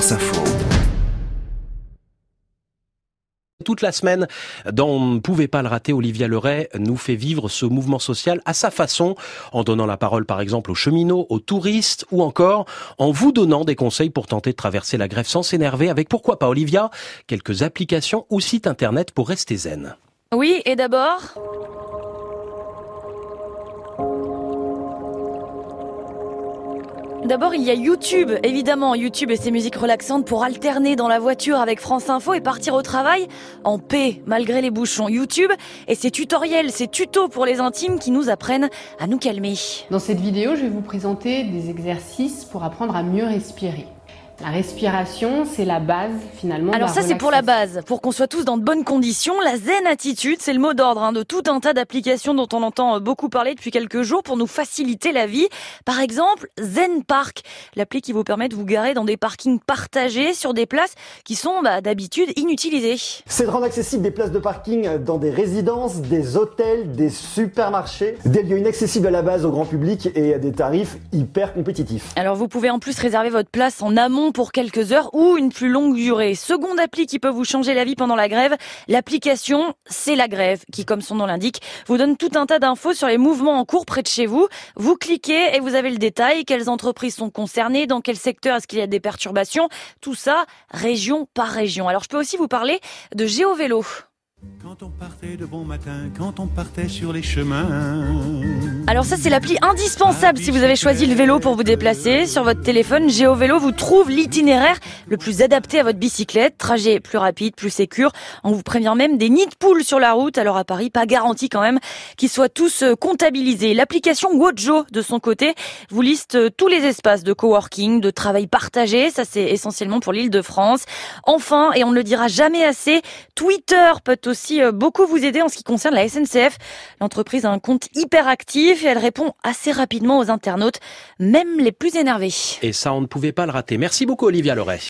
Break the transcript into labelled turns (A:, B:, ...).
A: France Info.
B: Toute la semaine, dans On ne pouvait pas le rater, Olivia Leray nous fait vivre ce mouvement social à sa façon, en donnant la parole par exemple aux cheminots, aux touristes, ou encore en vous donnant des conseils pour tenter de traverser la grève sans s'énerver, avec pourquoi pas, Olivia, quelques applications ou sites internet pour rester zen.
C: Oui, et d'abord... D'abord, il y a YouTube, évidemment, YouTube et ses musiques relaxantes pour alterner dans la voiture avec France Info et partir au travail en paix, malgré les bouchons. YouTube et ses tutoriels, ses tutos pour les intimes qui nous apprennent à nous calmer.
D: Dans cette vidéo, je vais vous présenter des exercices pour apprendre à mieux respirer. La respiration, c'est la base finalement.
C: Alors ça, c'est pour la base, pour qu'on soit tous dans de bonnes conditions. La zen attitude, c'est le mot d'ordre de tout un tas d'applications dont on entend beaucoup parler depuis quelques jours pour nous faciliter la vie. Par exemple, Zen Park, l'appli qui vous permet de vous garer dans des parkings partagés sur des places qui sont d'habitude inutilisées.
E: C'est de rendre accessibles des places de parking dans des résidences, des hôtels, des supermarchés, des lieux inaccessibles à la base au grand public et à des tarifs hyper compétitifs.
C: Alors vous pouvez en plus réserver votre place en amont pour quelques heures ou une plus longue durée. Seconde appli qui peut vous changer la vie pendant la grève, l'application C'est la grève, qui comme son nom l'indique, vous donne tout un tas d'infos sur les mouvements en cours près de chez vous. Vous cliquez et vous avez le détail, quelles entreprises sont concernées, dans quel secteur est-ce qu'il y a des perturbations, tout ça région par région. Alors je peux aussi vous parler de GeoVélo.
F: Quand on partait de bon matin, quand on partait sur les chemins.
C: Alors ça, c'est l'appli indispensable si vous avez choisi le vélo pour vous déplacer. Sur votre téléphone, GeoVélo vous trouve l'itinéraire le plus adapté à votre bicyclette. Trajet plus rapide, plus sécure. On vous prévient même des nids de poules sur la route. Alors à Paris, pas garanti quand même qu'ils soient tous comptabilisés. L'application Wojo, de son côté, vous liste tous les espaces de coworking, de travail partagé. Ça, c'est essentiellement pour l'Île-de-France. Enfin, et on ne le dira jamais assez, Twitter peut aussi beaucoup vous aider en ce qui concerne la SNCF. L'entreprise a un compte hyper actif et elle répond assez rapidement aux internautes, même les plus énervés.
B: Et ça, on ne pouvait pas le rater. Merci beaucoup, Olivia Leray.